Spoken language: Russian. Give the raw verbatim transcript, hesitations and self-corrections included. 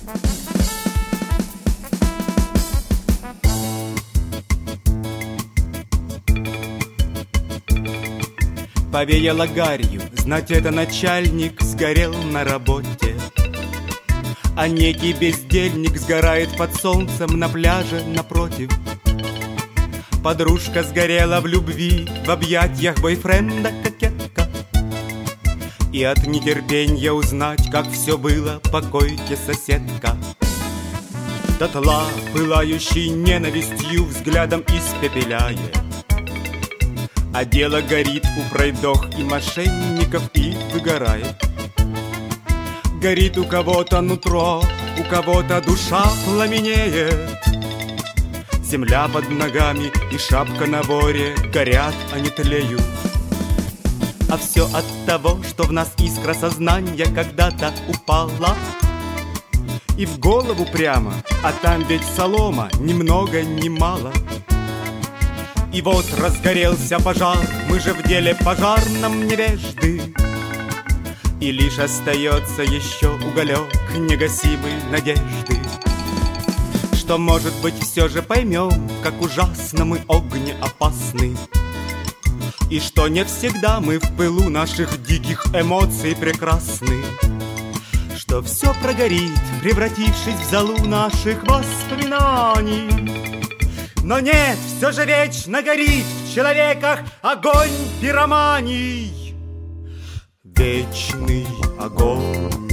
Повеяло гарью, знать это начальник сгорел на работе. А некий бездельник сгорает под солнцем на пляже напротив. Подружка сгорела в любви, в объятиях бойфренда кокетка. И от нетерпенья узнать, как все было, по койке соседка. Дотла, пылающий ненавистью, взглядом испепеляя. А дело горит у пройдох и мошенников и выгорает. Горит у кого-то нутро, у кого-то душа пламенеет. Земля под ногами и шапка на воре горят, а не тлеют. А все от того, что в нас искра сознания когда-то упала. И в голову прямо, а там ведь солома, ни много ни мало. И вот разгорелся пожар, мы же в деле пожарном невежды. И лишь остается еще уголек негасимой надежды, что, может быть, все же поймем, как ужасно мы огнеопасны. И что не всегда мы в пылу наших диких эмоций прекрасны. Что все прогорит, превратившись в золу наших воспоминаний. Но нет, все же вечно горит в человеках огонь пироманий. Вечный огонь.